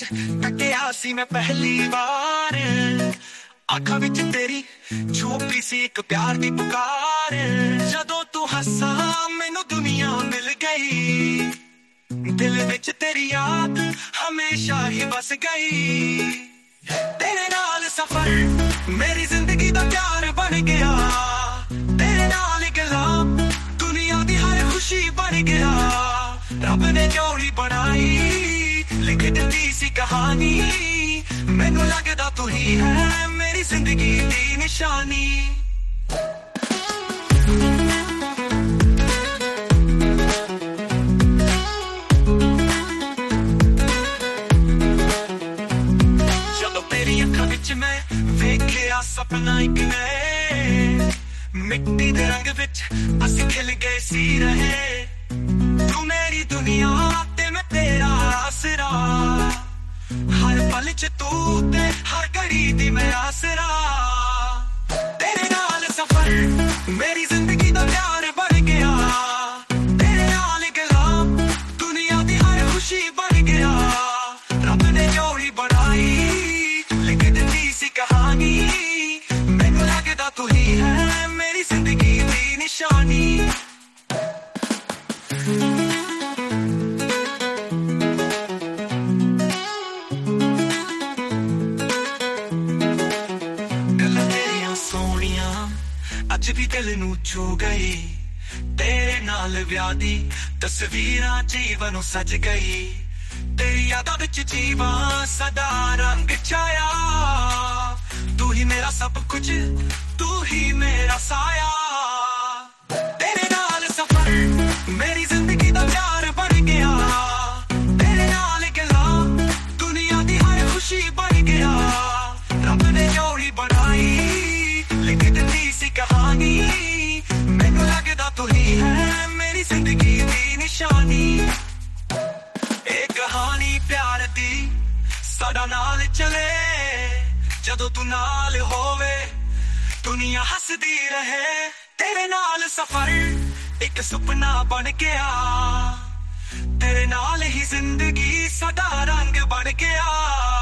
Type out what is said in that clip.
ਵਿੱਚ ਕੱਟਿਆ ਸੀ ਮੈਂ ਪਹਿਲੀ ਵਾਰ। ਅੱਖਾਂ ਵਿੱਚ ਤੇਰੀ ਛੁਪੀ ਸੀ ਇੱਕ ਪਿਆਰ ਦੀ ਪੁਕਾਰ। ਜਦੋਂ ਤੂੰ ਹੱਸਾ ਮੈਨੂੰ ਦੁਨੀਆ ਮਿਲ ਗਈ, ਦਿਲ ਵਿੱਚ ਤੇਰੀ ਯਾਦ ਹਮੇਸ਼ਾ ਹੀ ਬਸ ਗਈ। ਤੇਰੇ ਨਾਲ ਸਫ਼ਰ ਮੇਰੀ ਜ਼ਿੰਦਗੀ ਦਾ ਪਿਆਰ ਬਣ ਗਿਆ, ਤੇਰੇ ਨਾਲ ਗੱਲਾਂ ਦੁਨੀਆ ਦੀ ਹਰ ਖੁਸ਼ੀ ਬਣ ਗਿਆ। ਰੱਬ ਨੇ ਜੋੜੀ ਬਣਾਈ, ਲਿਖ ਦਿੱਤੀ ਸੀ ਕਹਾਣੀ। ਮੈਨੂੰ ਲੱਗਦਾ ਤੂੰ ਹੀ ਹੈ ਮੇਰੀ ਜ਼ਿੰਦਗੀ ਦੀ ਨਿਸ਼ਾਨੀ। ਜਦੋਂ ਤੇਰੀ ਅੱਖਾਂ ਵਿੱਚ ਮੈਂ ਵੇਖਿਆ ਸੁਪਨਾ ਇੱਕ ਨੇ, ਮਿੱਟੀ ਦੇ ਰੰਗ ਵਿੱਚ ਅਸੀਂ ਖਿਲ ਗਏ ਸੀ ਰਹੇ। ਤੂੰ ਮੇਰੀ ਦੁਨੀਆ ਤੇ ਮੈਂ ਤੇਰਾ ਆਸਰਾ, ਹਰ ਪਲ ਚ ਤੂੰ ਤੇ ਹਰ ਘੜੀ ਦੀ ਮੈਂ ਆਸਰਾ। ਤੇਰੇ ਨਾਲ ਸਫ਼ਰ ਮੇਰੀ ਜ਼ਿੰਦਗੀ ਦਾ ਪਿਆਰ ਬਣ ਗਿਆ, ਤੇਰੇ ਨਾਲ ਗੱਲਾਂ ਦੁਨੀਆ ਦੀ ਹਰ ਖੁਸ਼ੀ ਬਣ ਗਿਆ। ਰੱਬ ਨੇ ਜੋੜੀ ਬਣਾਈ, ਲਿਖ ਦਿੱਤੀ ਸੀ ਕਹਾਣੀ। ਮੈਨੂੰ ਲੱਗਦਾ ਤੂੰ ਹੀ ਹੈ ਮੇਰੀ ਜ਼ਿੰਦਗੀ ਦੀ ਨਿਸ਼ਾਨੀ। ਅੱਜ ਵੀ ਦਿਲ ਨੂੰ ਛੂ ਗਈ, ਤੇਰੇ ਨਾਲ ਵਿਆਹ ਦੀ ਤਸਵੀਰਾਂ ਜੀਵਨ ਨੂੰ ਸਜ ਗਈ। ਤੇਰੀ ਯਾਦਾਂ ਵਿੱਚ ਜੀਵਾਂ ਸਦਾ ਰੰਗ ਛਾਇਆ। ਤੂੰ ਹੀ ਮੇਰਾ ਸਭ ਕੁਝ, ਤੂੰ ਹੀ ਮੇਰਾ ਸਾਇਆ। ਤੇਰੇ ਨਾਲ ਸਫ਼ਰ ਮੇਰੀ ਜ਼ਿੰਦਗੀ ਦਾ ਪਿਆਰ ਬਣ ਗਿਆ, ਤੇਰੇ ਨਾਲ ਗੱਲਾਂ ਦੁਨੀਆ ਦੀ ਹਰ ਖੁਸ਼ੀ ਬਣ ਗਿਆ। ਰੱਬ ਨੇ ਜੋੜੀ ਬਣਾਈ, ਲਿਖ ਦਿੱਤੀ ਸੀ ਕਹਾਣੀ। ਮੈਨੂੰ ਲੱਗਦਾ ਤੂੰ ਹੀ ਹੈ ਮੇਰੀ ਜ਼ਿੰਦਗੀ ਦੀ ਨਿਸ਼ਾਨੀ। ਇਹ ਕਹਾਣੀ ਪਿਆਰ ਦੀ ਸਾਡਾ ਨਾਲ ਚਲੇ, ਜਦੋਂ ਤੂੰ ਨਾਲ ਹੋਵੇ ਦੁਨੀਆ ਹੱਸਦੀ ਰਹੇ। ਤੇਰੇ ਨਾਲ ਸਫ਼ਰ ਇੱਕ ਸੁਪਨਾ ਬਣ ਗਿਆ, ਤੇਰੇ ਨਾਲ ਹੀ ਜ਼ਿੰਦਗੀ ਸਾਡਾ ਰੰਗ ਬਣ ਗਿਆ।